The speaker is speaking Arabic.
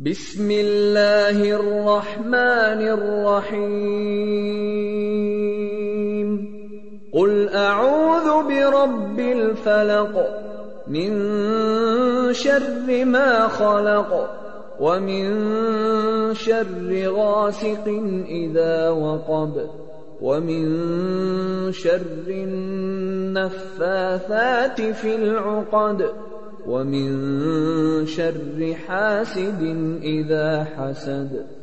بسم الله الرحمن الرحيم قل أعوذ برب الفلق من شر ما خلق ومن شر غاسق إذا وقب ومن شر النفاثات في العقد ومن شر حاسد إذا حسد